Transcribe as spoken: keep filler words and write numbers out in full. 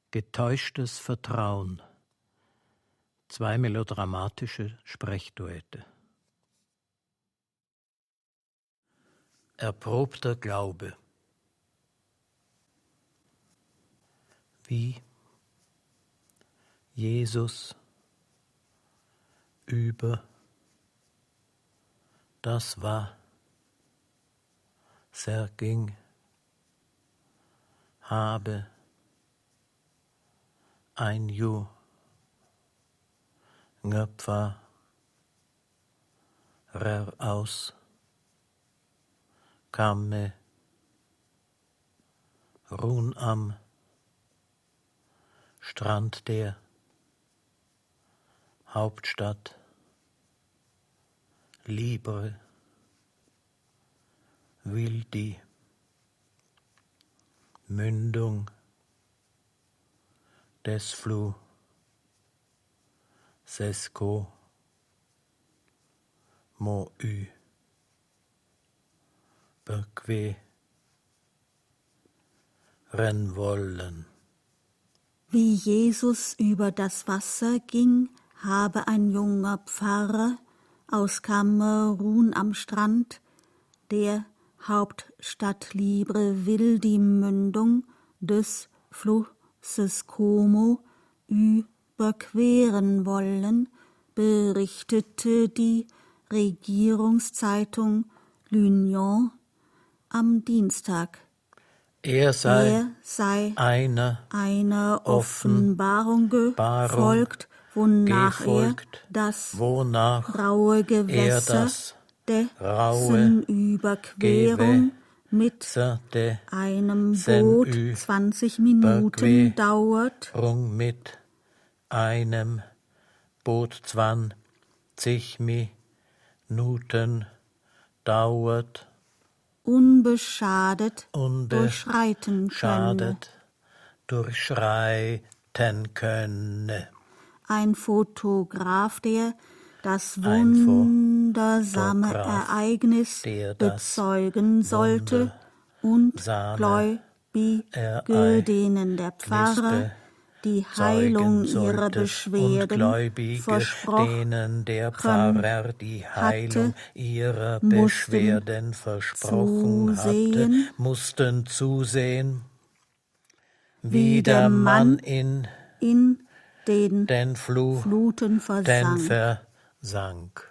Getäuschtes Vertrauen. Zwei melodramatische Sprechduette. Erprobter Glaube. Wie Jesus über das Wasser ging, habe ein junger Pfarrer aus Kamerun am Strand der Hauptstadt Libre will die Mündung des Flusses Como überqueren wollen. Wie Jesus über das Wasser ging, habe ein junger Pfarrer aus Kamerun am Strand der Hauptstadt Libreville die Mündung des Flusses Como überqueren wollen, berichtete die Regierungszeitung L'Union am Dienstag. Er sei, er sei einer, einer Offenbarung gefolgt, wonach gefolgt, er das wonach raue Gewässer dessen Überquerung mit einem Boot zwanzig Minuten dauert, mit einem Boot zwanzig Minuten dauert, unbeschadet, unbeschadet durchschreiten könne. durchschreiten könne. Ein Fotograf, der das Ein wundersame Fotograf, Ereignis der das bezeugen sollte und Gläubige, denen der Pfarrer die Heilung ihrer Beschwerden versprochen denen der Pfarrer die Heilung ihrer mussten Beschwerden versprochen zusehen, hatte, mussten zusehen, wie, wie der der Mann Mann in in den den Flu Fluten den versank. versank.